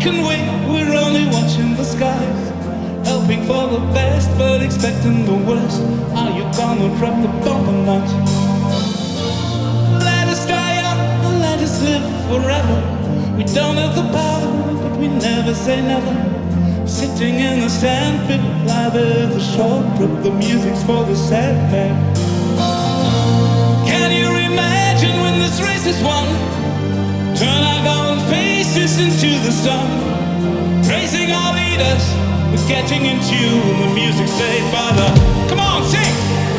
can we? We're only watching the skies, hoping for the best but expecting the worst. Are you gonna drop the bomb or not? Let us die young, let us live forever. We don't have the power, but we never say never. Sitting in the sandpit, life is a short trip. The music's for the sad man. Can you imagine when this race is won? Turn our golden faces into the sun, praising our leaders, we're getting in tune. The music saved by the. Come on, sing!